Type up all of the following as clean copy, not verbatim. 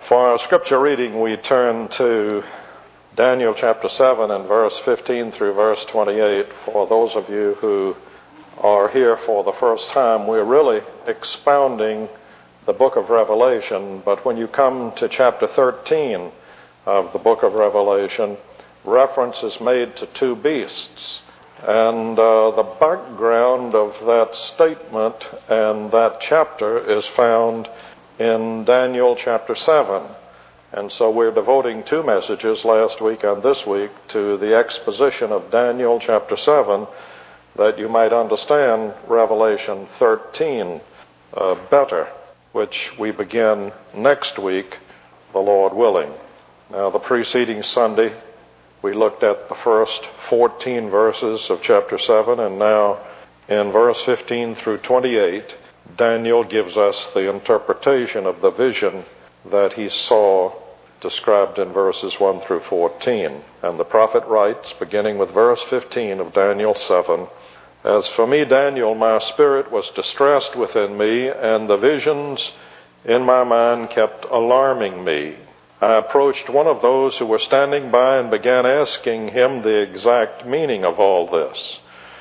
For our scripture reading, we turn to Daniel chapter 7 and verse 15 through verse 28. For those of you who are here for the first time, we're really expounding the book of Revelation. But when you come to chapter 13 of the book of Revelation, reference is made to two beasts. And the background of that statement and that chapter is found in Daniel chapter 7. And so we're devoting two messages last week and this week to the exposition of Daniel chapter 7, that you might understand Revelation 13 better, which we begin next week, the Lord willing. Now, the preceding Sunday, we looked at the first 14 verses of chapter 7, and now in verse 15 through 28, Daniel gives us the interpretation of the vision that he saw described in verses 1 through 14. And the prophet writes, beginning with verse 15 of Daniel 7, "As for me, Daniel, my spirit was distressed within me, and the visions in my mind kept alarming me. I approached one of those who were standing by and began asking him the exact meaning of all this.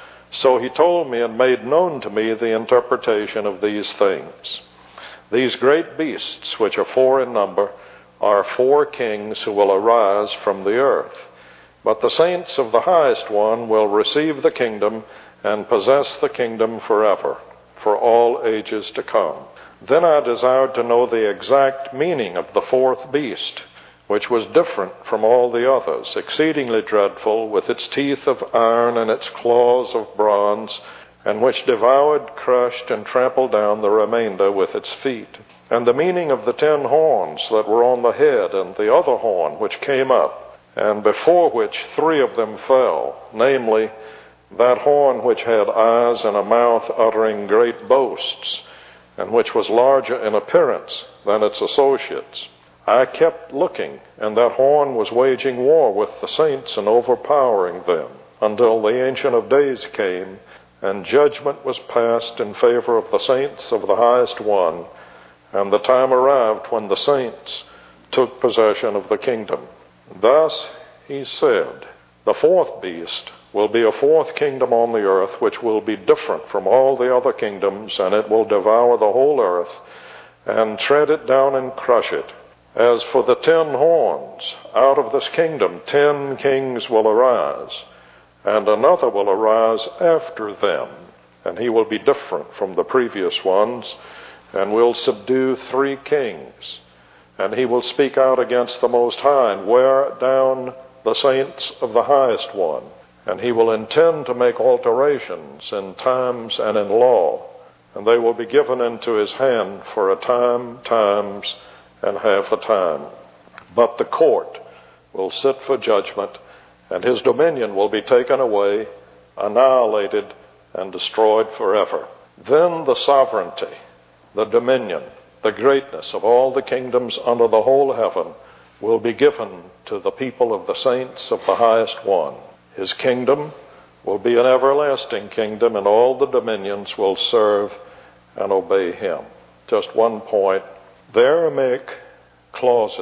So he told me and made known to me the interpretation of these things. These great beasts, which are 4 in number, are 4 kings who will arise from the earth. But the saints of the highest one will receive the kingdom and possess the kingdom forever, for all ages to come. Then I desired to know the exact meaning of the 4th beast, which was different from all the others, exceedingly dreadful, with its teeth of iron and its claws of bronze, and which devoured, crushed, and trampled down the remainder with its feet. And the meaning of the 10 horns that were on the head, and the other horn which came up, and before which 3 of them fell, namely, that horn which had eyes and a mouth uttering great boasts, and which was larger in appearance than its associates. I kept looking, and that horn was waging war with the saints and overpowering them, until the Ancient of Days came, and judgment was passed in favor of the saints of the highest one, and the time arrived when the saints took possession of the kingdom. Thus he said, the 4th beast will be a 4th kingdom on the earth, which will be different from all the other kingdoms, and it will devour the whole earth, and tread it down and crush it. As for the 10 horns, out of this kingdom 10 kings will arise, and another will arise after them, and he will be different from the previous ones, and will subdue 3 kings. And he will speak out against the Most High, and wear down the saints of the highest one. And he will intend to make alterations in times and in law, and they will be given into his hand for a time, times, and half a time. But the court will sit for judgment, and his dominion will be taken away, annihilated, and destroyed forever. Then the sovereignty, the dominion, the greatness of all the kingdoms under the whole heaven will be given to the people of the saints of the highest one. His kingdom will be an everlasting kingdom, and all the dominions will serve and obey him. Just one point. The Aramaic clause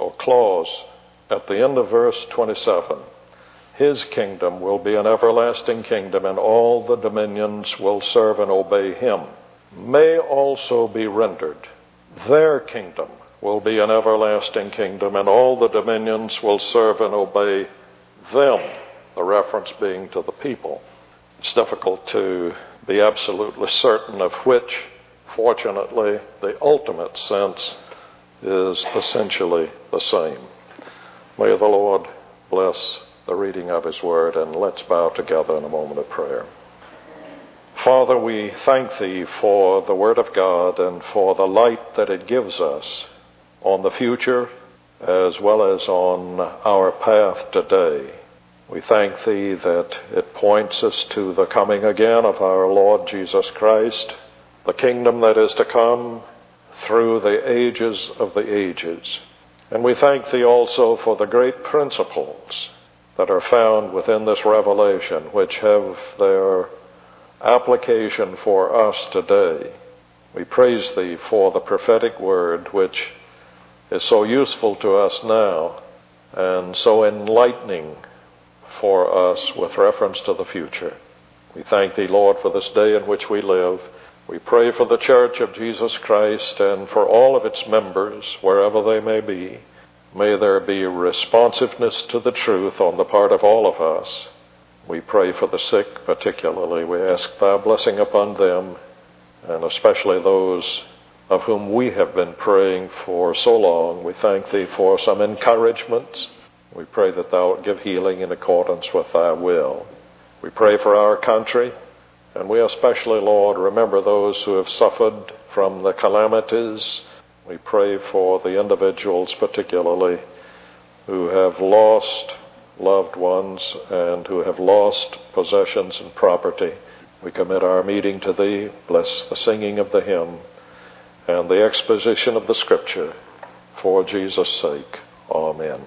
at the end of verse 27. His kingdom will be an everlasting kingdom, and all the dominions will serve and obey him. May also be rendered, their kingdom will be an everlasting kingdom, and all the dominions will serve and obey them, the reference being to the people. It's difficult to be absolutely certain of which. Fortunately, the ultimate sense is essentially the same. May the Lord bless the reading of his word, and let's bow together in a moment of prayer. Father, we thank thee for the word of God and for the light that it gives us on the future as well as on our path today. We thank thee that it points us to the coming again of our Lord Jesus Christ, the kingdom that is to come through the ages of the ages. And we thank thee also for the great principles that are found within this revelation, which have their application for us today. We praise thee for the prophetic word, which is so useful to us now and so enlightening for us with reference to the future. We thank Thee, Lord, for this day in which we live. We pray for the Church of Jesus Christ and for all of its members, wherever they may be. May there be responsiveness to the truth on the part of all of us. We pray for the sick particularly. We ask Thy blessing upon them, and especially those of whom we have been praying for so long. We thank Thee for some encouragements. We pray that Thou would give healing in accordance with Thy will. We pray for our country, and we especially, Lord, remember those who have suffered from the calamities. We pray for the individuals particularly who have lost loved ones and who have lost possessions and property. We commit our meeting to Thee. Bless the singing of the hymn and the exposition of the Scripture for Jesus' sake. Amen.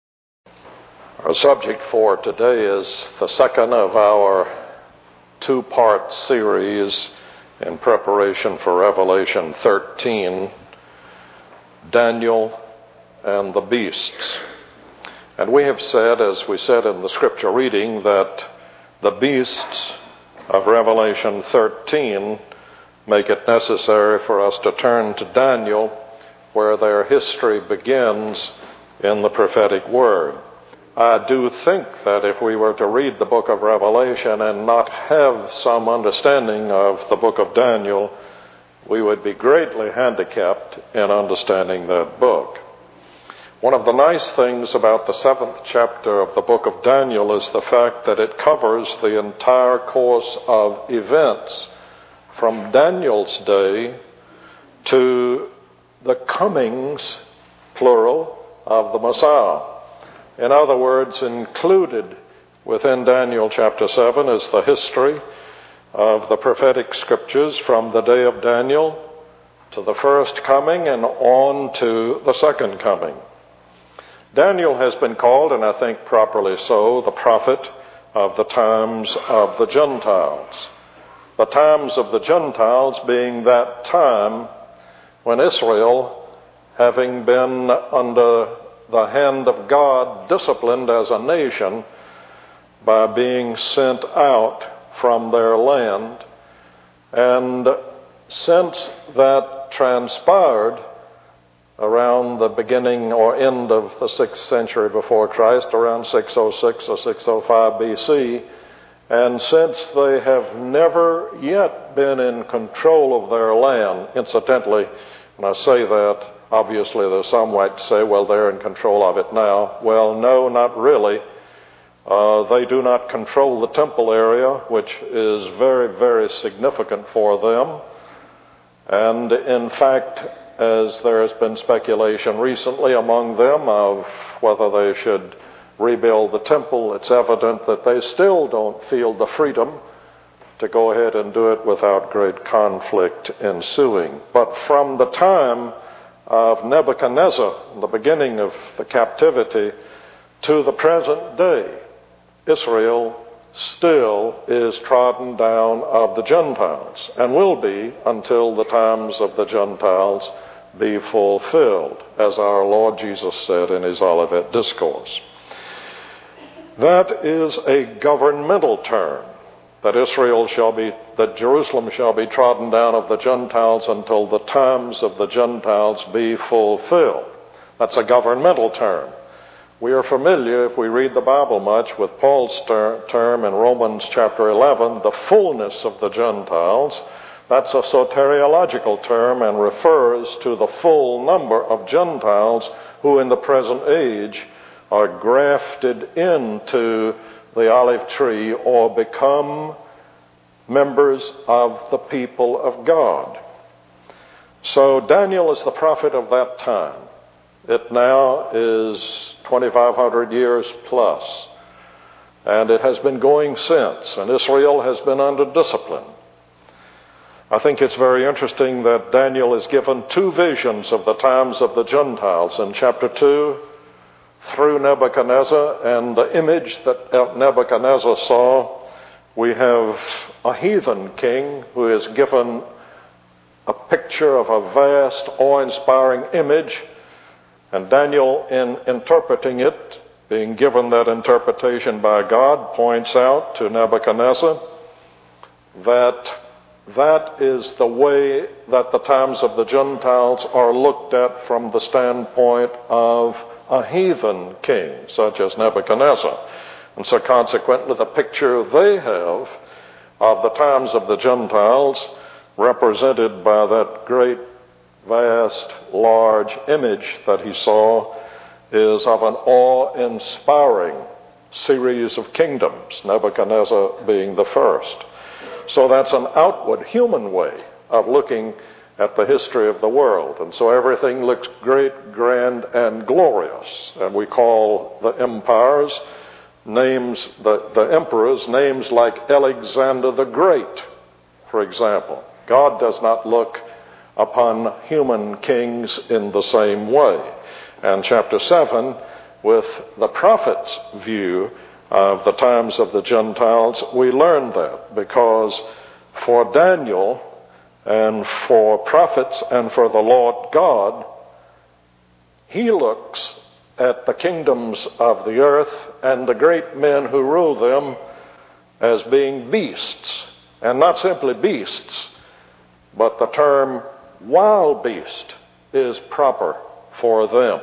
Our subject for today is the second of our two-part series in preparation for Revelation 13, Daniel and the beasts. And we have said, as we said in the scripture reading, that the beasts of Revelation 13 make it necessary for us to turn to Daniel, where their history begins in the prophetic word. I do think that if we were to read the book of Revelation and not have some understanding of the book of Daniel, we would be greatly handicapped in understanding that book. One of the nice things about the 7th chapter of the book of Daniel is the fact that it covers the entire course of events from Daniel's day to the comings, plural, of the Messiah. In other words, included within Daniel chapter 7 is the history of the prophetic scriptures from the day of Daniel to the first coming and on to the second coming. Daniel has been called, and I think properly so, the prophet of the times of the Gentiles. The times of the Gentiles being that time when Israel, having been under the hand of God, disciplined as a nation by being sent out from their land. And since that transpired around the beginning or end of the 6th century before Christ, around 606 or 605 BC, and since they have never yet been in control of their land, incidentally, when I say that, obviously there's some might say, well, they're in control of it now. Well, no, not really. They do not control the temple area, which is very, very significant for them. And in fact, as there has been speculation recently among them of whether they should rebuild the temple, it's evident that they still don't feel the freedom to go ahead and do it without great conflict ensuing. But from the time of Nebuchadnezzar, the beginning of the captivity, to the present day, Israel still is trodden down of the Gentiles and will be until the times of the Gentiles be fulfilled, as our Lord Jesus said in his Olivet Discourse. That is a governmental term, that Jerusalem shall be trodden down of the Gentiles until the times of the Gentiles be fulfilled. That's a governmental term. We are familiar, if we read the Bible much, with Paul's term in Romans chapter 11, the fullness of the Gentiles. That's a soteriological term and refers to the full number of Gentiles who in the present age are grafted into the olive tree or become members of the people of God. So Daniel is the prophet of that time. It now is 2,500 years plus, and it has been going since, and Israel has been under discipline. I think it's very interesting that Daniel is given two visions of the times of the Gentiles in chapter 2 through Nebuchadnezzar, and the image that Nebuchadnezzar saw, we have a heathen king who is given a picture of a vast, awe-inspiring image And Daniel, in interpreting it, being given that interpretation by God, points out to Nebuchadnezzar that that is the way that the times of the Gentiles are looked at from the standpoint of a heathen king, such as Nebuchadnezzar. And so consequently, the picture they have of the times of the Gentiles, represented by that great, vast, large image that he saw, is of an awe-inspiring series of kingdoms, Nebuchadnezzar being the first. So that's an outward human way of looking at the history of the world. And so everything looks great, grand, and glorious. And we call the empires names, the emperors, names like Alexander the Great, for example. God does not look upon human kings in the same way. And chapter 7, with the prophet's view of the times of the Gentiles, we learn that, because for Daniel and for prophets and for the Lord God, he looks at the kingdoms of the earth and the great men who rule them as being beasts. And not simply beasts, but the term wild beast is proper for them.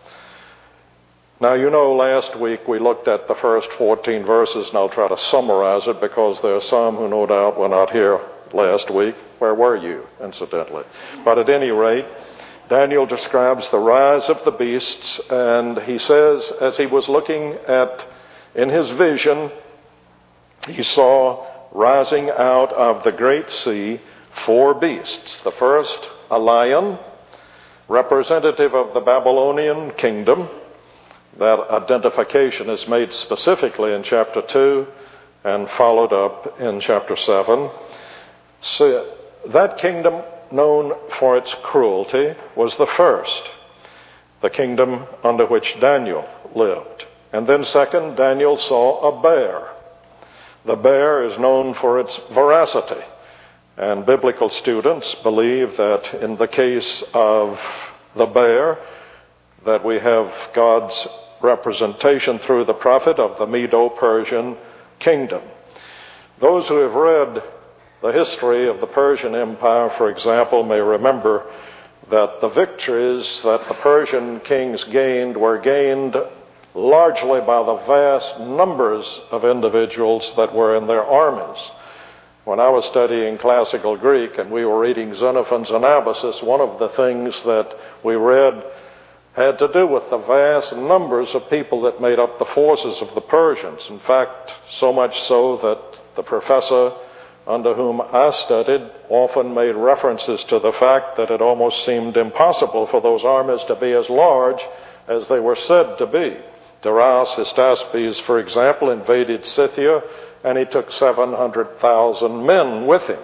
Now, you know, last week we looked at the first 14 verses, and I'll try to summarize it because there are some who no doubt were not here last week. Where were you, incidentally? But at any rate, Daniel describes the rise of the beasts, and he says, as he was looking at, in his vision, he saw rising out of the great sea 4 beasts. The first, a lion, representative of the Babylonian kingdom. That identification is made specifically in chapter 2 and followed up in chapter 7. So that kingdom, known for its cruelty, was the first, the kingdom under which Daniel lived. And then second, Daniel saw a bear. The bear is known for its voracity. And biblical students believe that in the case of the bear, that we have God's representation through the prophet of the Medo-Persian kingdom. Those who have read the history of the Persian Empire, for example, may remember that the victories that the Persian kings gained were gained largely by the vast numbers of individuals that were in their armies. When I was studying classical Greek and we were reading Xenophon's Anabasis, one of the things that we read had to do with the vast numbers of people that made up the forces of the Persians. In fact, so much so that the professor under whom I studied often made references to the fact that it almost seemed impossible for those armies to be as large as they were said to be. Darius Hystaspes, for example, invaded Scythia, and he took 700,000 men with him.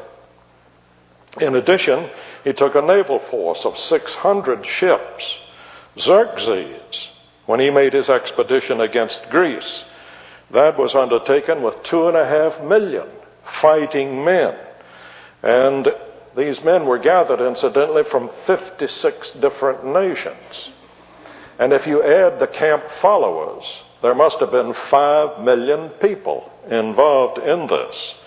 In addition, he took a naval force of 600 ships. Xerxes, when he made his expedition against Greece, that was undertaken with 2.5 million fighting men. And these men were gathered, incidentally, from 56 different nations. And if you add the camp followers, there must have been 5 million people involved in this.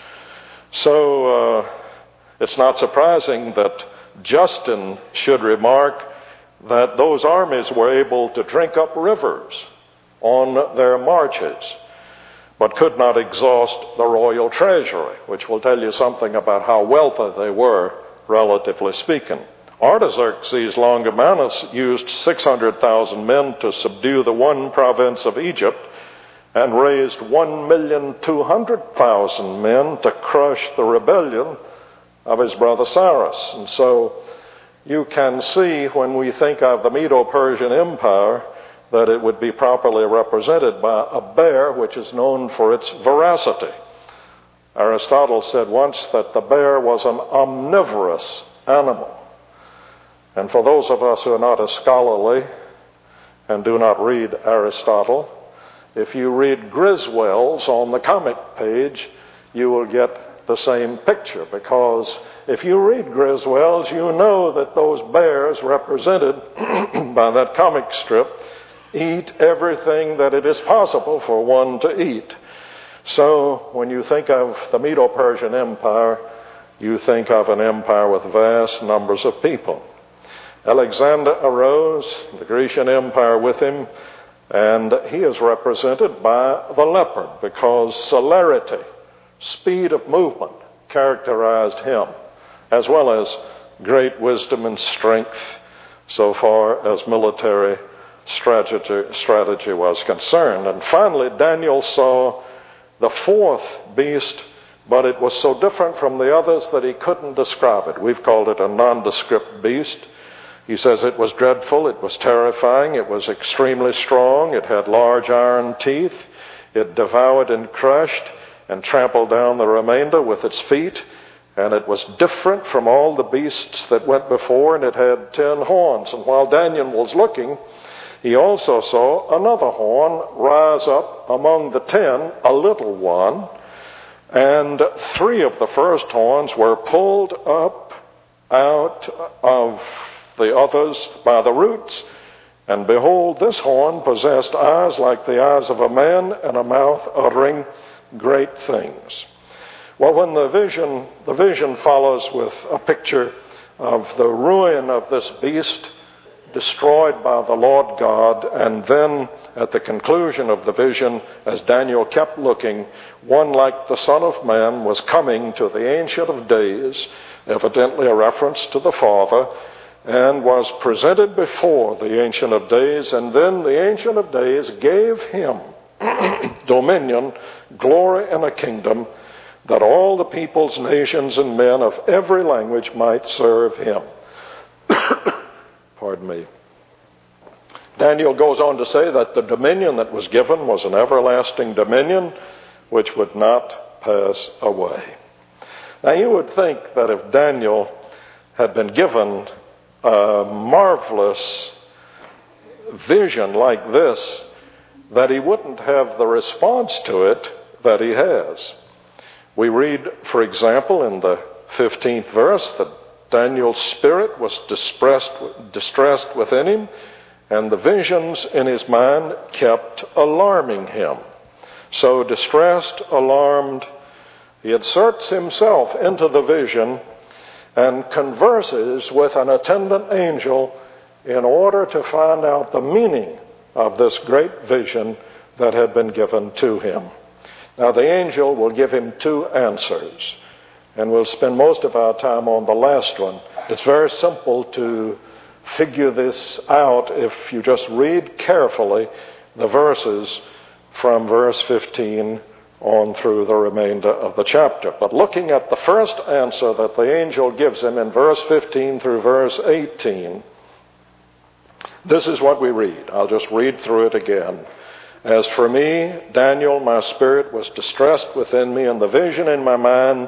So it's not surprising that Justin should remark that those armies were able to drink up rivers on their marches, but could not exhaust the royal treasury, which will tell you something about how wealthy they were, relatively speaking. Artaxerxes Longimanus used 600,000 men to subdue the one province of Egypt and raised 1,200,000 men to crush the rebellion of his brother Cyrus. And so you can see, when we think of the Medo-Persian Empire, that it would be properly represented by a bear, which is known for its voracity. Aristotle said once that the bear was an omnivorous animal. And for those of us who are not as scholarly and do not read Aristotle, if you read Griswold's on the comic page, you will get the same picture, because if you read Griswold's, you know that those bears represented by that comic strip eat everything that it is possible for one to eat. So when you think of the Medo-Persian Empire, you think of an empire with vast numbers of people. Alexander arose, the Grecian Empire with him, and he is represented by the leopard because celerity, speed of movement, characterized him, as well as great wisdom and strength so far as military strategy was concerned. And finally, Daniel saw the fourth beast, but it was so different from the others that he couldn't describe it. We've called it a nondescript beast. He says it was dreadful, it was terrifying, it was extremely strong, it had large iron teeth, it devoured and crushed and trampled down the remainder with its feet, and it was different from all the beasts that went before, and it had 10 horns. And while Daniel was looking, he also saw another horn rise up among the 10, a little one, and 3 of the first horns were pulled up out of the others by the roots. And behold, this horn possessed eyes like the eyes of a man, and a mouth uttering great things. Well, when the vision follows with a picture of the ruin of this beast destroyed by the Lord God, and then at the conclusion of the vision, as Daniel kept looking, one like the Son of Man was coming to the Ancient of Days, evidently a reference to the Father, and was presented before the Ancient of Days, and then the Ancient of Days gave him dominion, glory, and a kingdom, that all the peoples, nations, and men of every language might serve him. Pardon me. Daniel goes on to say that the dominion that was given was an everlasting dominion which would not pass away. Now you would think that if Daniel had been given a marvelous vision like this, that he wouldn't have the response to it that he has. We read, for example, in the 15th verse that Daniel's spirit was distressed within him, and the visions in his mind kept alarming him. So distressed, alarmed, he inserts himself into the vision and converses with an attendant angel in order to find out the meaning of this great vision that had been given to him. Now, the angel will give him 2 answers, and we'll spend most of our time on the last one. It's very simple to figure this out if you just read carefully the verses from verse 15 on through the remainder of the chapter. But looking at the first answer that the angel gives him in verse 15 through verse 18, this is what we read. I'll just read through it again. As for me, Daniel, my spirit was distressed within me, and the visions in my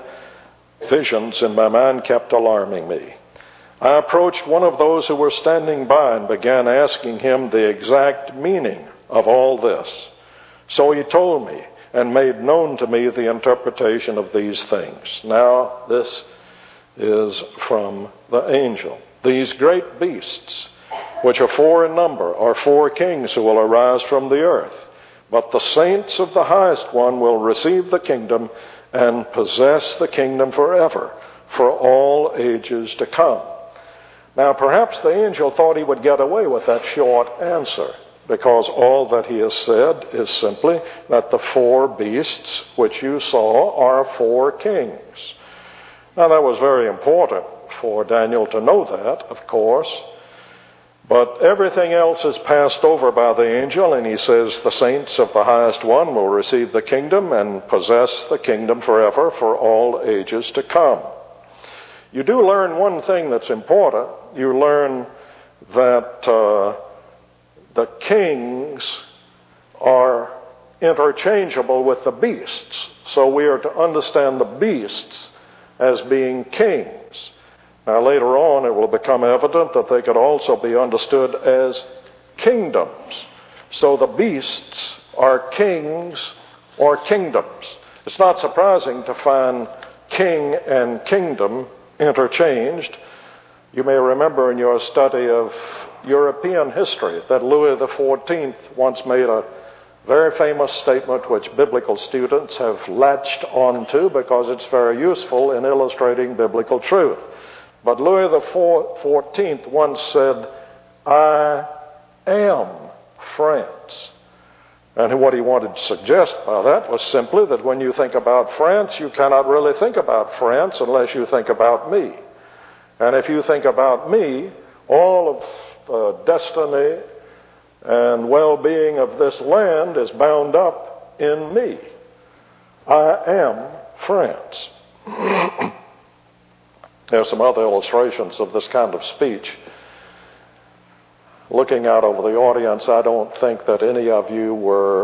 mind kept alarming me. I approached one of those who were standing by and began asking him the exact meaning of all this. So he told me and made known to me the interpretation of these things. Now, this is from the angel. These great beasts, which are 4 in number, are 4 kings who will arise from the earth. But the saints of the highest one will receive the kingdom and possess the kingdom forever, for all ages to come. Now, perhaps the angel thought he would get away with that short answer, because all that he has said is simply that the 4 beasts which you saw are 4 kings. Now, that was very important for Daniel to know that, of course. But everything else is passed over by the angel, and he says the saints of the highest one will receive the kingdom and possess the kingdom forever for all ages to come. You do learn one thing that's important. You learn that the kings are interchangeable with the beasts. So we are to understand the beasts as being kings. Now, later on, it will become evident that they could also be understood as kingdoms. So the beasts are kings or kingdoms. It's not surprising to find king and kingdom interchanged. You may remember in your study of European history that Louis XIV once made a very famous statement which biblical students have latched onto because it's very useful in illustrating biblical truth. But Louis XIV once said, "I am France." And what he wanted to suggest by that was simply that when you think about France, you cannot really think about France unless you think about me. And if you think about me, all of the destiny and well-being of this land is bound up in me. I am France. There are some other illustrations of this kind of speech. Looking out over the audience, I don't think that any of you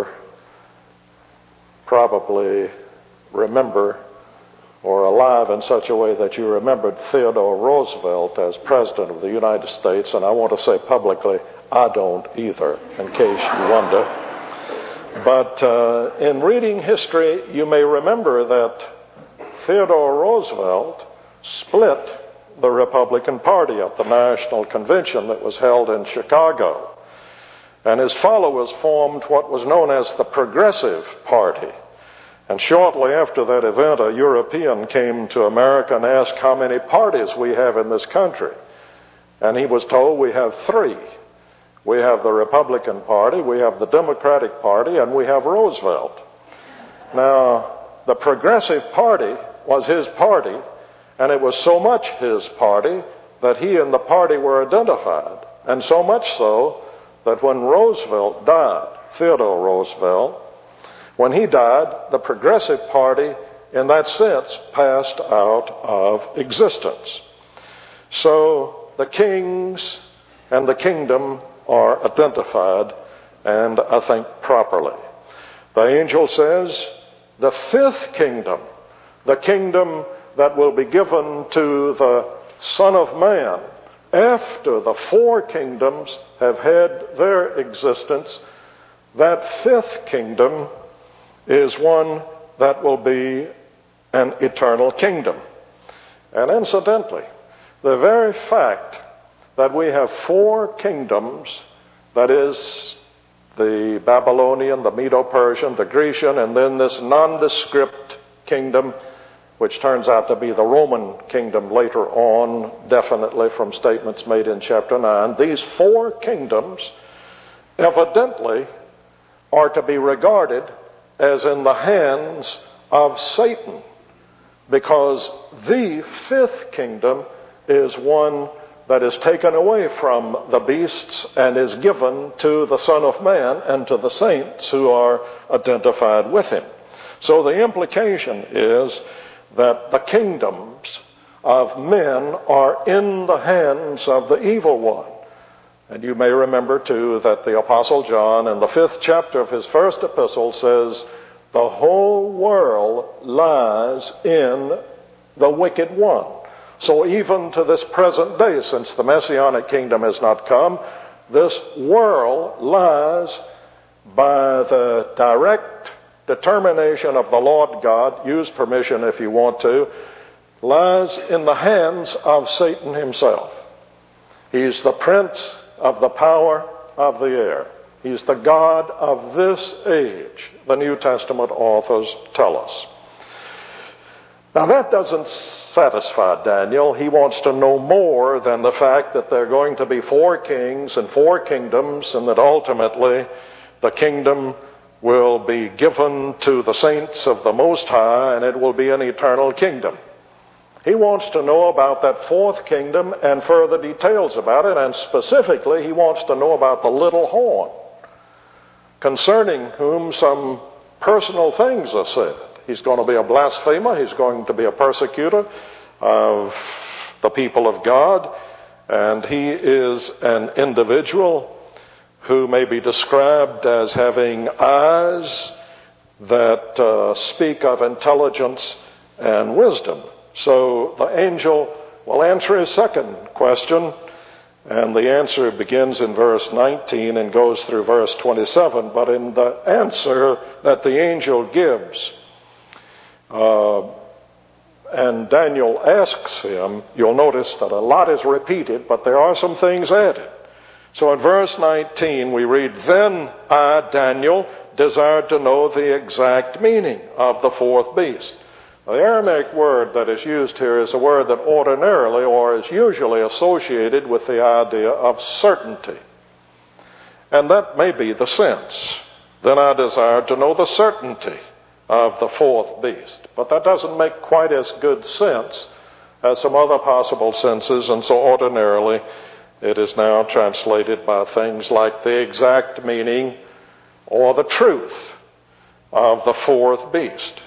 probably remember or alive in such a way that you remembered Theodore Roosevelt as President of the United States, and I want to say publicly, I don't either, in case you wonder. But in reading history, you may remember that Theodore Roosevelt split the Republican Party at the National Convention that was held in Chicago. And his followers formed what was known as the Progressive Party. And shortly after that event, a European came to America and asked how many parties we have in this country. And he was told we have 3. We have the Republican Party, we have the Democratic Party, and we have Roosevelt. Now, the Progressive Party was his party, and it was so much his party that he and the party were identified. And so much so that when Roosevelt died, Theodore Roosevelt, when he died, the Progressive Party, in that sense, passed out of existence. So the kings and the kingdom are identified, and I think properly. The angel says, the 5th kingdom, the kingdom that will be given to the Son of Man after the 4 kingdoms have had their existence, that 5th kingdom is one that will be an eternal kingdom. And incidentally, the very fact that we have 4 kingdoms, that is the Babylonian, the Medo-Persian, the Grecian, and then this nondescript kingdom, which turns out to be the Roman kingdom later on, definitely from statements made in chapter 9. These 4 kingdoms evidently are to be regarded as in the hands of Satan, because the 5th kingdom is one that is taken away from the beasts and is given to the Son of Man and to the saints who are identified with him. So the implication is that the kingdoms of men are in the hands of the evil one. And you may remember, too, that the Apostle John in the 5th chapter of his first epistle says, the whole world lies in the wicked one. So even to this present day, since the Messianic kingdom has not come, this world lies by the direct determination of the Lord God, use permission if you want to, lies in the hands of Satan himself. He's the prince of the power of the air. He's the God of this age, the New Testament authors tell us. Now that doesn't satisfy Daniel. He wants to know more than the fact that there are going to be 4 kings and 4 kingdoms, and that ultimately the kingdom will be given to the saints of the Most High, and it will be an eternal kingdom. He wants to know about that 4th kingdom and further details about it, and specifically he wants to know about the little horn, concerning whom some personal things are said. He's going to be a blasphemer. He's going to be a persecutor of the people of God, and he is an individual who may be described as having eyes that speak of intelligence and wisdom. So the angel will answer his second question, and the answer begins in verse 19 and goes through verse 27. But in the answer that the angel gives, and Daniel asks him, you'll notice that a lot is repeated, but there are some things added. So in verse 19 we read, "Then I, Daniel, desired to know the exact meaning of the fourth beast." Now, the Aramaic word that is used here is a word that ordinarily or is usually associated with the idea of certainty. And that may be the sense. Then I desired to know the certainty of the fourth beast. But that doesn't make quite as good sense as some other possible senses, and so ordinarily it is now translated by things like the exact meaning or the truth of the fourth beast.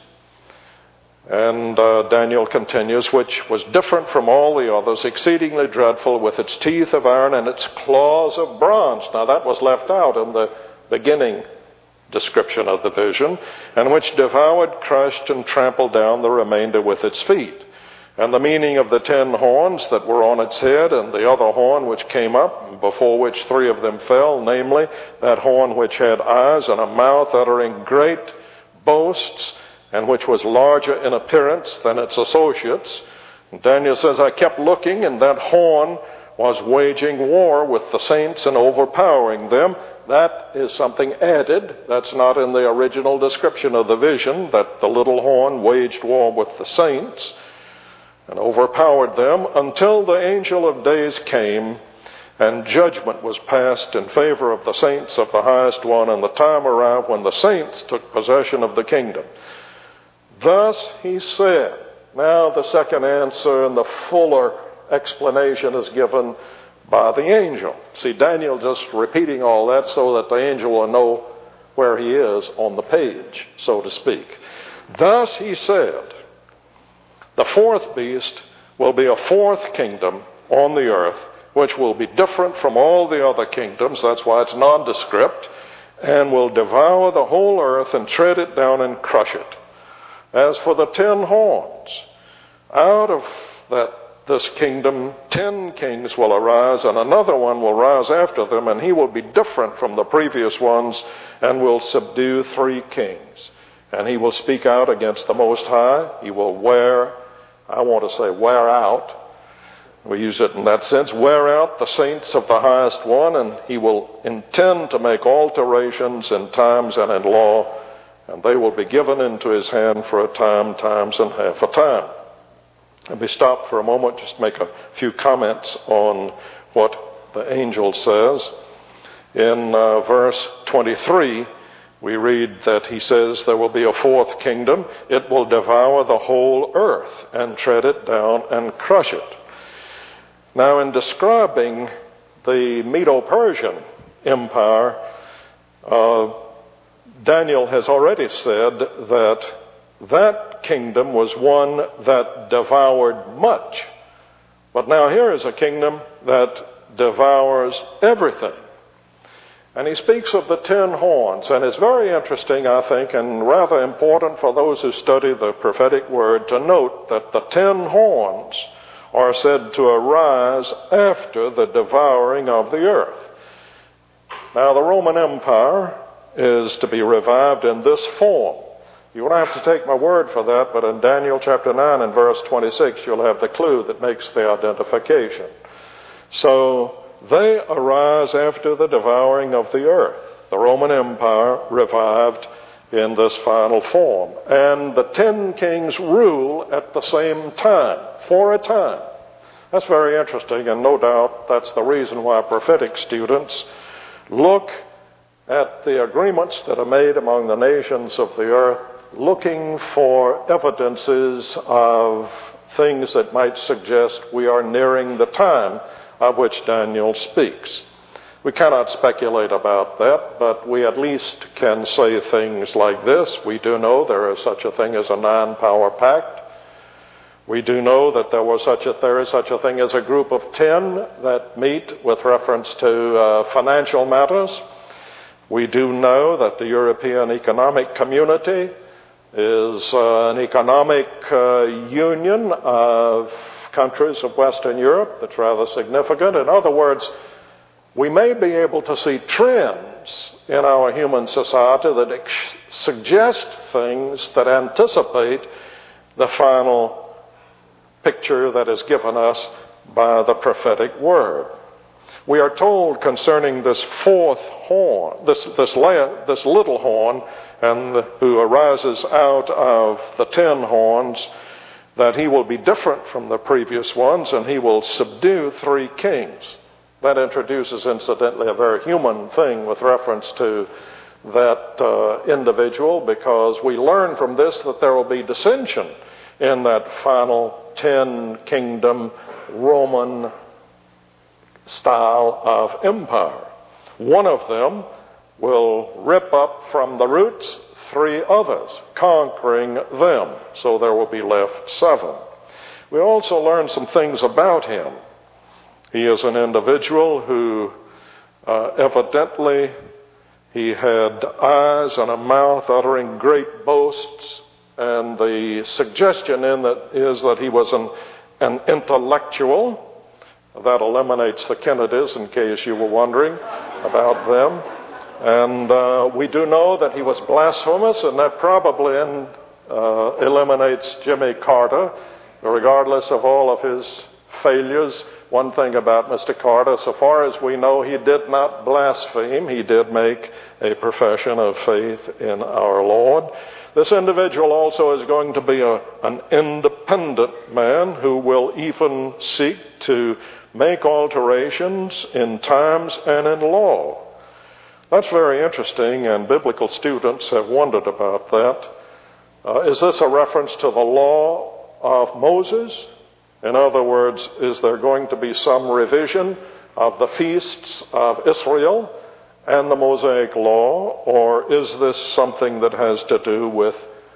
And Daniel continues, "Which was different from all the others, exceedingly dreadful, with its teeth of iron and its claws of bronze." Now that was left out in the beginning description of the vision, "and which devoured, crushed, and trampled down the remainder with its feet. And the meaning of the 10 horns that were on its head, and the other horn which came up, before which 3 of them fell, namely, that horn which had eyes and a mouth uttering great boasts, and which was larger in appearance than its associates." And Daniel says, "I kept looking, and that horn was waging war with the saints and overpowering them." That is something added. That's not in the original description of the vision, that the little horn waged war with the saints and overpowered them, until the angel of days came and judgment was passed in favor of the saints of the highest one, and the time arrived when the saints took possession of the kingdom. Thus he said. Now the second answer and the fuller explanation is given by the angel. See, Daniel just repeating all that so that the angel will know where he is on the page, so to speak. Thus he said, "The fourth beast will be a fourth kingdom on the earth, which will be different from all the other kingdoms," that's why it's nondescript, "and will devour the whole earth and tread it down and crush it. As for the 10 horns, out of this kingdom 10 kings will arise, and another one will rise after them, and he will be different from the previous ones and will subdue 3 kings. And he will speak out against the Most High. He will wear out. We use it in that sense. Wear out the saints of the highest one, and he will intend to make alterations in times and in law, and they will be given into his hand for a time, times, and half a time." Let me stop for a moment, just make a few comments on what the angel says. In verse 23, we read that he says there will be a fourth kingdom. It will devour the whole earth and tread it down and crush it. Now, in describing the Medo-Persian Empire, Daniel has already said that kingdom was one that devoured much. But now here is a kingdom that devours everything. And he speaks of the 10 horns, and it's very interesting, I think, and rather important for those who study the prophetic word to note that the 10 horns are said to arise after the devouring of the earth. Now, the Roman Empire is to be revived in this form. You won't have to take my word for that, but in Daniel chapter 9 and verse 26, you'll have the clue that makes the identification. So they arise after the devouring of the earth. The Roman Empire revived in this final form. And the 10 kings rule at the same time, for a time. That's very interesting, and no doubt that's the reason why prophetic students look at the agreements that are made among the nations of the earth, looking for evidences of things that might suggest we are nearing the time of which Daniel speaks. We cannot speculate about that, but we at least can say things like this. We do know there is such a thing as a 9-power pact. We do know that there is such a thing as a group of 10 that meet with reference to financial matters. We do know that the European Economic Community is an economic union of countries of Western Europe that's rather significant. In other words, we may be able to see trends in our human society that suggest things that anticipate the final picture that is given us by the prophetic word. We are told concerning this fourth horn, this little horn, and who arises out of the 10 horns, that he will be different from the previous ones, and he will subdue 3 kings. That introduces, incidentally, a very human thing with reference to that individual, because we learn from this that there will be dissension in that final 10-kingdom Roman style of empire. One of them will rip up from the roots 3 others, conquering them. So there will be left 7. We also learn some things about him. He is an individual who evidently he had eyes and a mouth uttering great boasts, and the suggestion in that is that he was an intellectual. That eliminates the Kennedys, in case you were wondering about them. And we do know that he was blasphemous, and that probably eliminates Jimmy Carter, regardless of all of his failures. One thing about Mr. Carter, so far as we know, he did not blaspheme. He did make a profession of faith in our Lord. This individual also is going to be an independent man who will even seek to make alterations in times and in law. That's very interesting, and biblical students have wondered about that. Is this a reference to the law of Moses? In other words, is there going to be some revision of the feasts of Israel and the Mosaic law, or is this something that has to do with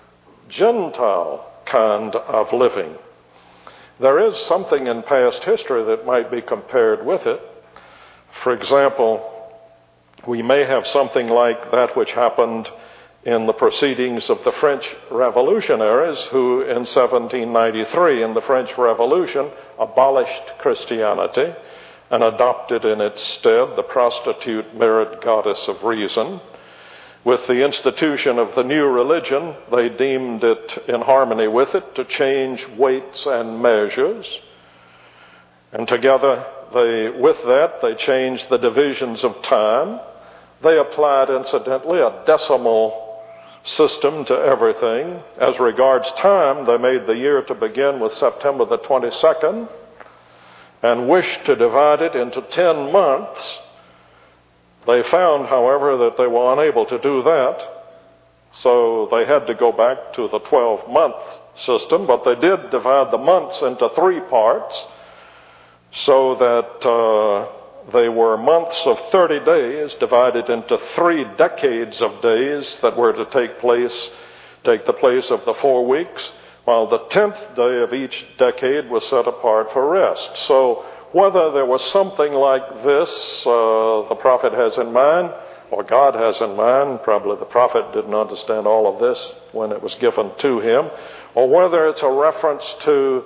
Gentile kind of living? There is something in past history that might be compared with it. For example, we may have something like that which happened in the proceedings of the French revolutionaries, who in 1793 in the French Revolution abolished Christianity and adopted in its stead the prostitute mirrored goddess of reason. With the institution of the new religion, they deemed it in harmony with it to change weights and measures. And together, with that, they changed the divisions of time. They applied, incidentally, a decimal system to everything. As regards time, they made the year to begin with September the 22nd and wished to divide it into 10 months. They found, however, that they were unable to do that, so they had to go back to the 12-month system, but they did divide the months into 3 parts, so that they were months of 30 days divided into 3 decades of days that were to take the place of the 4 weeks, while the 10th day of each decade was set apart for rest. So whether there was something like this the prophet has in mind, or God has in mind, probably the prophet didn't understand all of this when it was given to him, or whether it's a reference to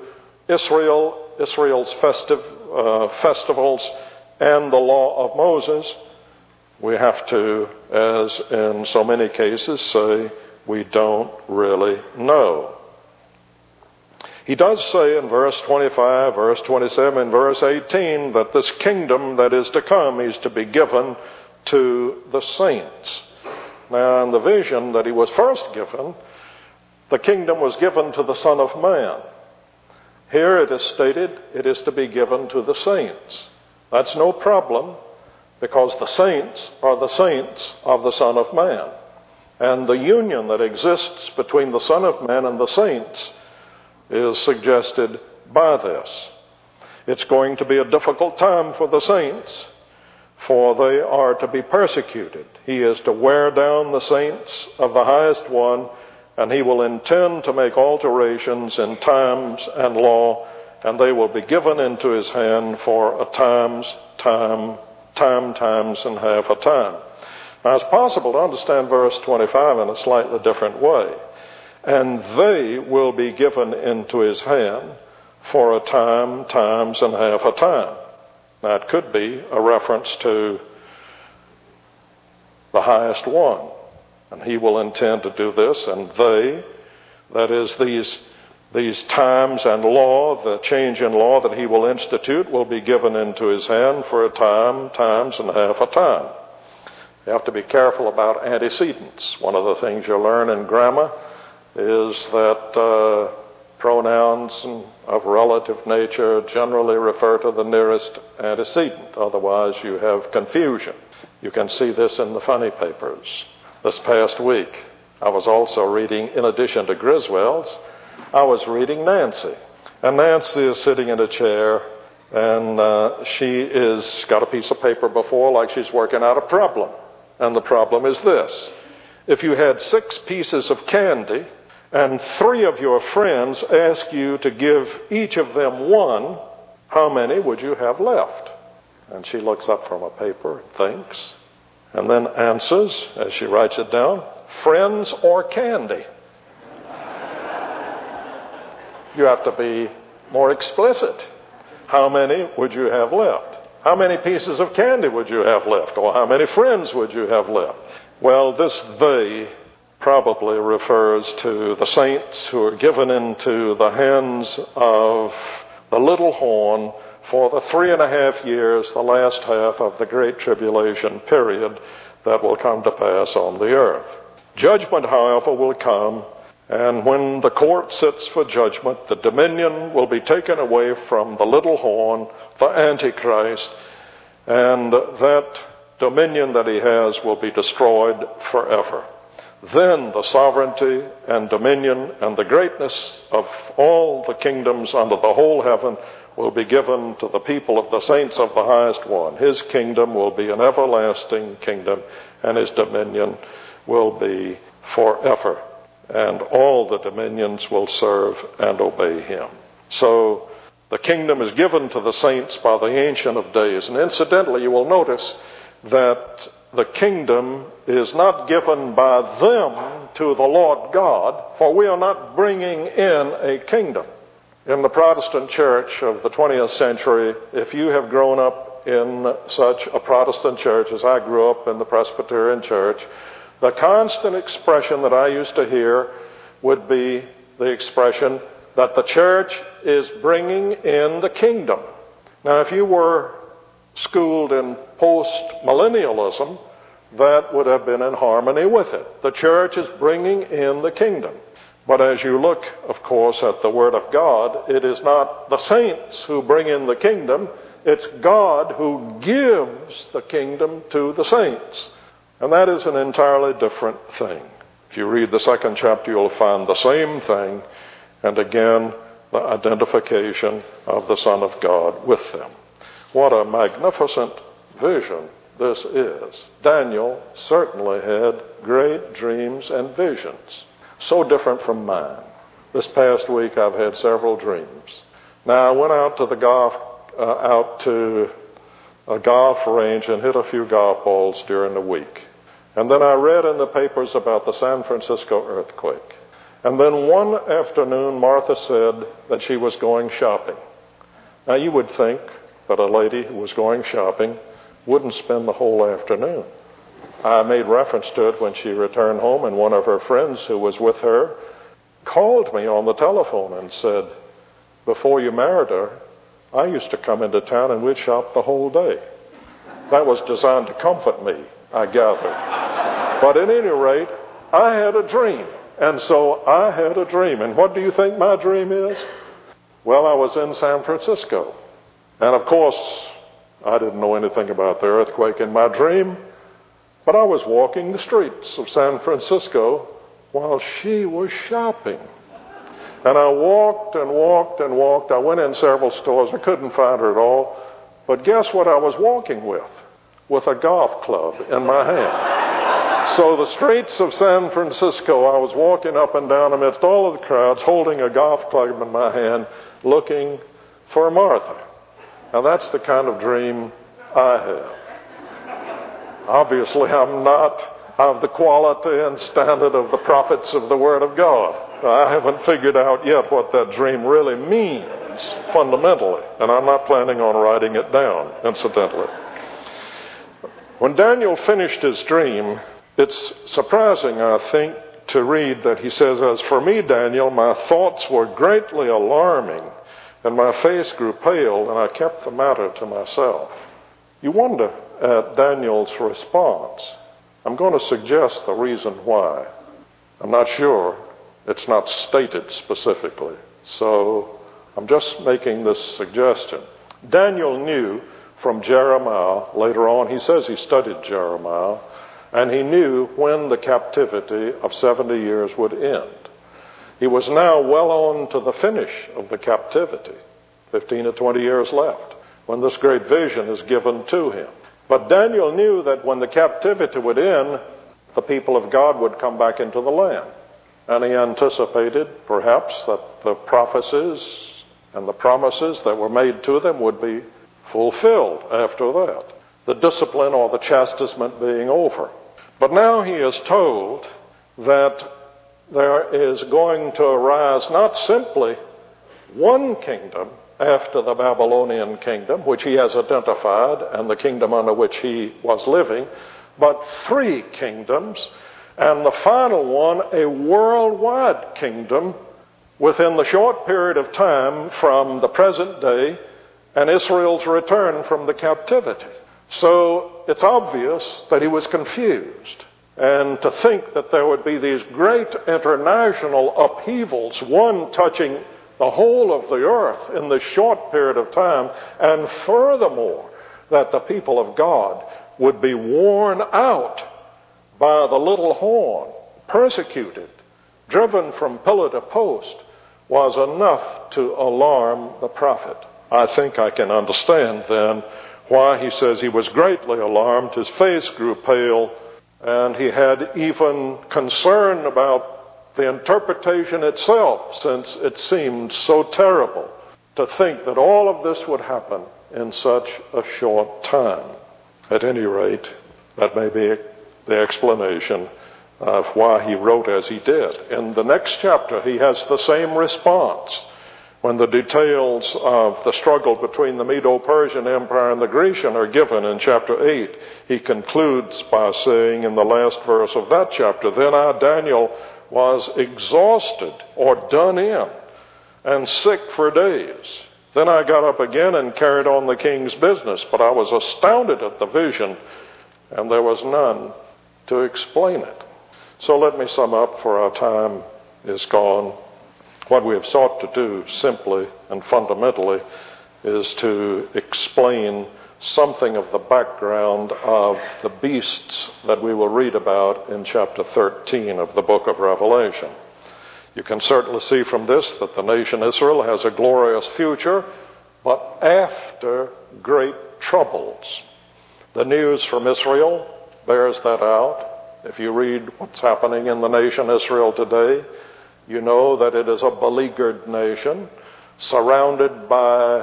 Israel's festivals and the law of Moses, we have to, as in so many cases, say we don't really know. He does say in verse 25, verse 27, verse 18, that this kingdom that is to come is to be given to the saints. Now, in the vision that he was first given, the kingdom was given to the Son of Man. Here it is stated it is to be given to the saints. That's no problem, because the saints are the saints of the Son of Man. And the union that exists between the Son of Man and the saints is suggested by this. It's going to be a difficult time for the saints, for they are to be persecuted. He is to wear down the saints of the highest one, and he will intend to make alterations in times and law, and they will be given into his hand for a times, and half a time. Now, it's possible to understand verse 25 in a slightly different way. And they will be given into his hand for a time, times, and half a time. That could be a reference to the highest one. And he will intend to do this, and they, that is these These times and law, the change in law that he will institute, will be given into his hand for a time, times, and half a time. You have to be careful about antecedents. One of the things you learn in grammar is that pronouns of relative nature generally refer to the nearest antecedent. Otherwise, you have confusion. You can see this in the funny papers. This past week, I was also reading, in addition to Griswold's, I was reading Nancy. And Nancy is sitting in a chair, and she is got a piece of paper before, like she's working out a problem. And the problem is this: if you had 6 pieces of candy, and 3 of your friends ask you to give each of them 1, how many would you have left? And she looks up from a paper and thinks, and then answers, as she writes it down, friends or candy. You have to be more explicit. How many would you have left? How many pieces of candy would you have left? Or how many friends would you have left? Well, this they probably refers to the saints who are given into the hands of the little horn for the 3.5 years, the last half of the Great Tribulation period that will come to pass on the earth. Judgment, however, will come, and when the court sits for judgment, the dominion will be taken away from the little horn, the Antichrist, and that dominion that he has will be destroyed forever. Then the sovereignty and dominion and the greatness of all the kingdoms under the whole heaven will be given to the people of the saints of the highest one. His kingdom will be an everlasting kingdom, and his dominion will be forever. And all the dominions will serve and obey him. So the kingdom is given to the saints by the Ancient of Days. And incidentally, you will notice that the kingdom is not given by them to the Lord God, for we are not bringing in a kingdom. In the Protestant church of the 20th century, if you have grown up in such a Protestant church as I grew up in the Presbyterian church, the constant expression that I used to hear would be the expression that the church is bringing in the kingdom. Now, if you were schooled in post-millennialism, that would have been in harmony with it. The church is bringing in the kingdom. But as you look, of course, at the Word of God, it is not the saints who bring in the kingdom. It's God who gives the kingdom to the saints. And that is an entirely different thing. If you read the 2nd chapter, you'll find the same thing. And again, the identification of the Son of God with them. What a magnificent vision this is. Daniel certainly had great dreams and visions. So different from mine. This past week I've had several dreams. Now I went out to a golf range and hit a few golf balls during the week. And then I read in the papers about the San Francisco earthquake. And then one afternoon Martha said that she was going shopping. Now you would think that a lady who was going shopping wouldn't spend the whole afternoon. I made reference to it when she returned home, and one of her friends who was with her called me on the telephone and said, before you married her, I used to come into town and we'd shop the whole day. That was designed to comfort me, I gather. But at any rate, I had a dream. And so I had a dream. And what do you think my dream is? Well, I was in San Francisco. And of course, I didn't know anything about the earthquake in my dream. But I was walking the streets of San Francisco while she was shopping. And I walked and walked and walked. I went in several stores. I couldn't find her at all. But guess what I was walking with? With a golf club in my hand. So the streets of San Francisco, I was walking up and down amidst all of the crowds, holding a golf club in my hand, looking for Martha. Now that's the kind of dream I have. Obviously, I'm not of the quality and standard of the prophets of the Word of God. I haven't figured out yet what that dream really means fundamentally, and I'm not planning on writing it down, incidentally. When Daniel finished his dream, it's surprising, I think, to read that he says, "As for me, Daniel, my thoughts were greatly alarming, and my face grew pale, and I kept the matter to myself." You wonder at Daniel's response. I'm going to suggest the reason why. I'm not sure. It's not stated specifically. So I'm just making this suggestion. Daniel knew from Jeremiah, later on, he says he studied Jeremiah, and he knew when the captivity of 70 years would end. He was now well on to the finish of the captivity, 15 to 20 years left, when this great vision is given to him. But Daniel knew that when the captivity would end, the people of God would come back into the land. And he anticipated, perhaps, that the prophecies and the promises that were made to them would be fulfilled after that, the discipline or the chastisement being over. But now he is told that there is going to arise not simply one kingdom after the Babylonian kingdom, which he has identified, and the kingdom under which he was living, but 3 kingdoms, and the final one, a worldwide kingdom within the short period of time from the present day and Israel's return from the captivity. So it's obvious that he was confused. And to think that there would be these great international upheavals, one touching the whole of the earth in this short period of time, and furthermore, that the people of God would be worn out by the little horn, persecuted, driven from pillar to post, was enough to alarm the prophet. I think I can understand then why he says he was greatly alarmed, his face grew pale, and he had even concern about the interpretation itself, since it seemed so terrible to think that all of this would happen in such a short time. At any rate, that may be the explanation of why he wrote as he did. In the next chapter, he has the same response. When the details of the struggle between the Medo-Persian Empire and the Grecian are given in chapter 8, he concludes by saying in the last verse of that chapter, "Then I, Daniel, was exhausted or done in and sick for days. Then I got up again and carried on the king's business, but I was astounded at the vision, and there was none to explain it." So let me sum up, for our time is gone. What we have sought to do simply and fundamentally is to explain something of the background of the beasts that we will read about in chapter 13 of the book of Revelation. You can certainly see from this that the nation Israel has a glorious future, but after great troubles. The news from Israel bears that out. If you read what's happening in the nation Israel today, you know that it is a beleaguered nation, surrounded by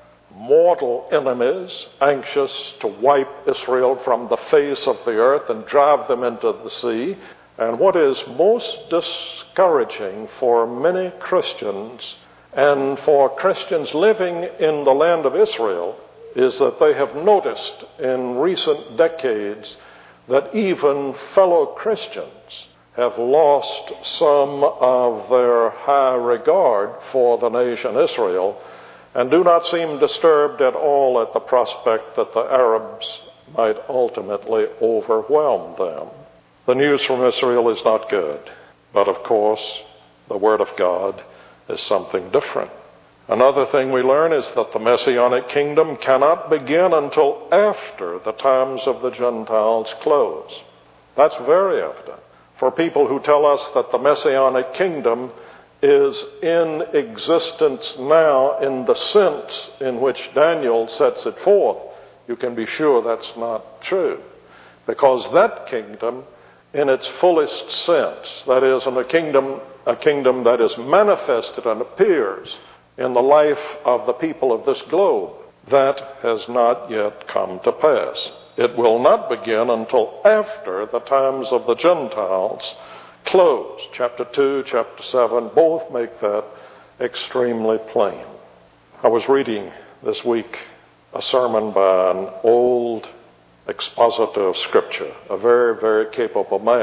mortal enemies, anxious to wipe Israel from the face of the earth and drive them into the sea. And what is most discouraging for many Christians and for Christians living in the land of Israel is that they have noticed in recent decades that even fellow Christians have lost some of their high regard for the nation Israel and do not seem disturbed at all at the prospect that the Arabs might ultimately overwhelm them. The news from Israel is not good, but of course, the Word of God is something different. Another thing we learn is that the Messianic kingdom cannot begin until after the times of the Gentiles close. That's very evident. For people who tell us that the Messianic kingdom is in existence now in the sense in which Daniel sets it forth, you can be sure that's not true. Because that kingdom, in its fullest sense, that is, in a kingdom that is manifested and appears in the life of the people of this globe, that has not yet come to pass. It will not begin until after the times of the Gentiles close. Chapter 2, chapter 7, both make that extremely plain. I was reading this week a sermon by an old expositor of Scripture, a very, very capable man.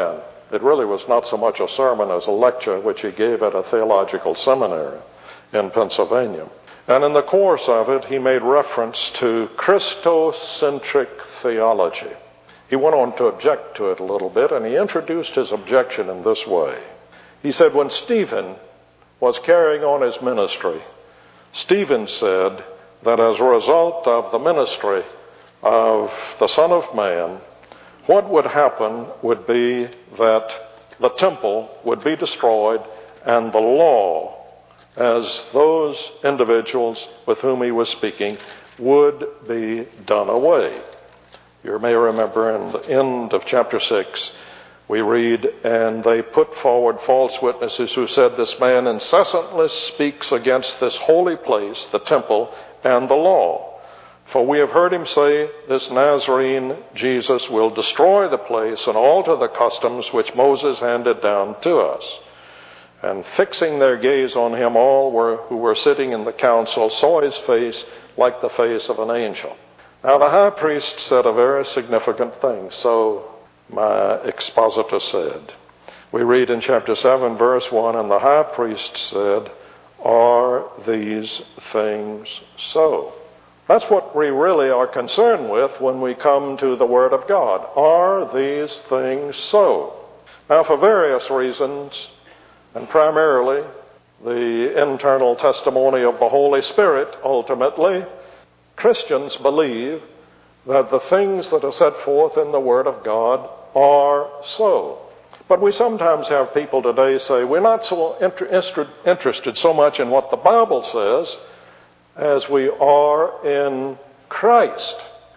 It really was not so much a sermon as a lecture which he gave at a theological seminary in Pennsylvania. And in the course of it, he made reference to Christocentric theology. He went on to object to it a little bit, and he introduced his objection in this way. He said, when Stephen was carrying on his ministry, Stephen said that as a result of the ministry of the Son of Man, what would happen would be that the temple would be destroyed and the law, as those individuals with whom he was speaking, would be done away. You may remember in the end of chapter 6, we read, and they put forward false witnesses who said, this man incessantly speaks against this holy place, the temple, and the law. For we have heard him say, this Nazarene Jesus will destroy the place and alter the customs which Moses handed down to us. And fixing their gaze on him, all who were sitting in the council saw his face like the face of an angel. Now the high priest said a very significant thing, so my expositor said. We read in chapter 7, verse 1, and the high priest said, are these things so? That's what we really are concerned with when we come to the Word of God. Are these things so? Now, for various reasons, and primarily the internal testimony of the Holy Spirit, ultimately, Christians believe that the things that are set forth in the Word of God are so. But we sometimes have people today say, we're not so interested so much in what the Bible says as we are in Christ.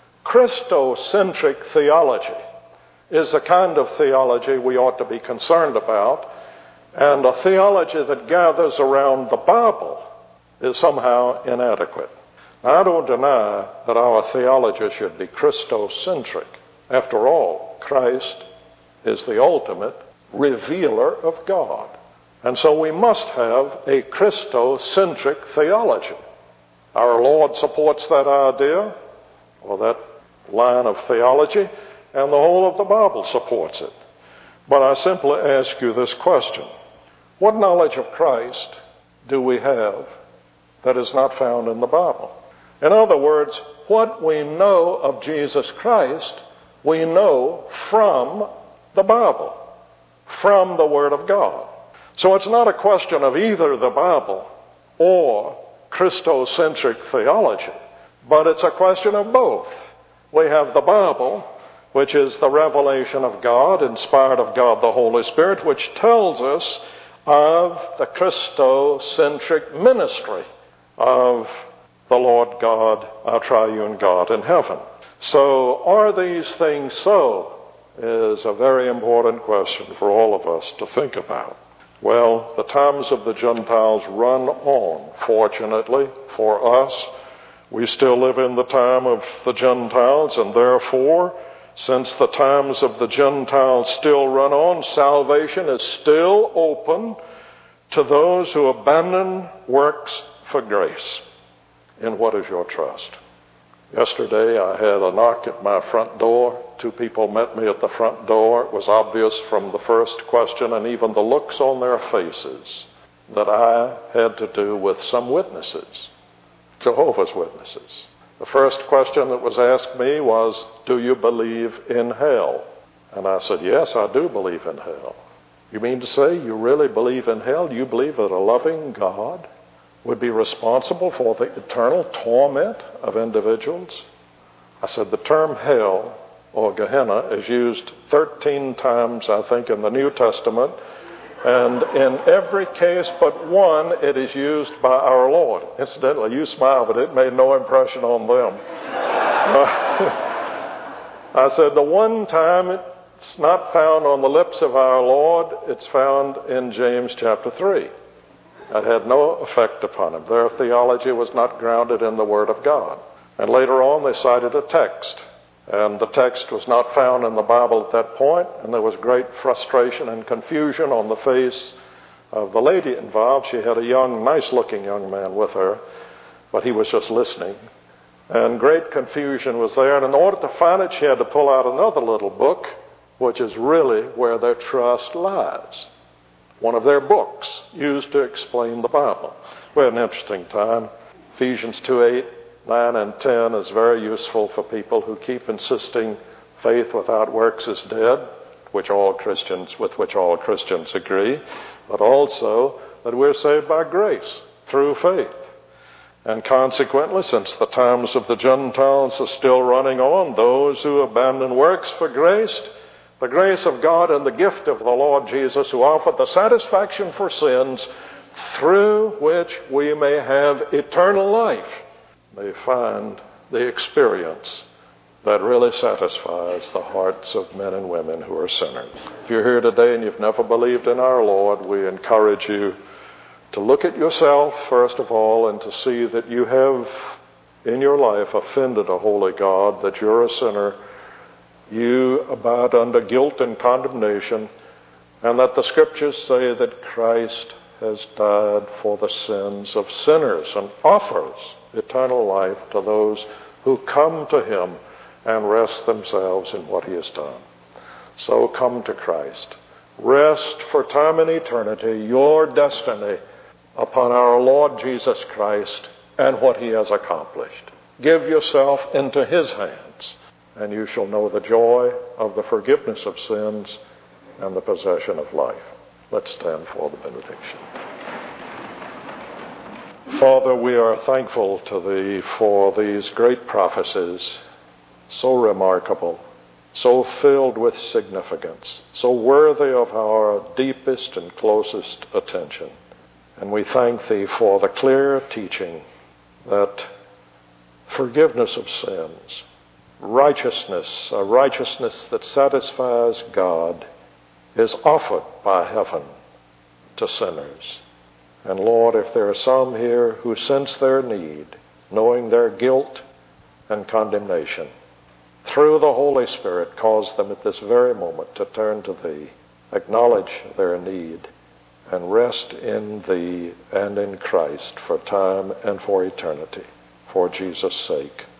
Christocentric theology is the kind of theology we ought to be concerned about, and a theology that gathers around the Bible is somehow inadequate. Now, I don't deny that our theology should be Christocentric. After all, Christ is the ultimate revealer of God. And so we must have a Christocentric theology. Our Lord supports that idea, or that line of theology, and the whole of the Bible supports it. But I simply ask you this question. What knowledge of Christ do we have that is not found in the Bible? In other words, what we know of Jesus Christ, we know from the Bible, from the Word of God. So it's not a question of either the Bible or Christocentric theology, but it's a question of both. We have the Bible, which is the revelation of God, inspired of God the Holy Spirit, which tells us of the Christocentric ministry of the Lord God, our triune God in heaven. So, are these things so? Is a very important question for all of us to think about. Well, the times of the Gentiles run on, fortunately for us. We still live in the time of the Gentiles, and therefore, since the times of the Gentiles still run on, salvation is still open to those who abandon works for grace. In what is your trust? Yesterday I had a knock at my front door. 2 people met me at the front door. It was obvious from the first question and even the looks on their faces that I had to do with some witnesses, Jehovah's Witnesses. The first question that was asked me was, do you believe in hell? And I said, yes, I do believe in hell. You mean to say you really believe in hell? You believe that a loving God would be responsible for the eternal torment of individuals? I said, the term hell or Gehenna is used 13 times, I think, in the New Testament. And in every case but one, it is used by our Lord. Incidentally, you smile, but it made no impression on them. I said, the one time it's not found on the lips of our Lord, it's found in James chapter 3. That had no effect upon him. Their theology was not grounded in the Word of God. And later on, they cited a text. And the text was not found in the Bible at that point, and there was great frustration and confusion on the face of the lady involved. She had a nice-looking young man with her, but he was just listening. And great confusion was there, and in order to find it, she had to pull out another little book which is really where their trust lies. One of their books used to explain the Bible. We had an interesting time. Ephesians 2:8, 9, and 10 is very useful for people who keep insisting faith without works is dead, with which all Christians agree, but also that we're saved by grace through faith. And consequently, since the times of the Gentiles are still running on, those who abandon works for grace, the grace of God and the gift of the Lord Jesus, who offered the satisfaction for sins through which we may have eternal life, may find the experience that really satisfies the hearts of men and women who are sinners. If you're here today and you've never believed in our Lord, we encourage you to look at yourself, first of all, and to see that you have in your life offended a holy God, that you're a sinner, you abide under guilt and condemnation, and that the Scriptures say that Christ has died for the sins of sinners and offers eternal life to those who come to him and rest themselves in what he has done. So come to Christ. Rest for time and eternity your destiny upon our Lord Jesus Christ and what he has accomplished. Give yourself into his hands, and you shall know the joy of the forgiveness of sins and the possession of life. Let's stand for the benediction. Father, we are thankful to thee for these great prophecies, so remarkable, so filled with significance, so worthy of our deepest and closest attention. And we thank thee for the clear teaching that forgiveness of sins, righteousness, a righteousness that satisfies God, is offered by heaven to sinners. And Lord, if there are some here who sense their need, knowing their guilt and condemnation, through the Holy Spirit, cause them at this very moment to turn to thee, acknowledge their need, and rest in thee and in Christ for time and for eternity, for Jesus' sake.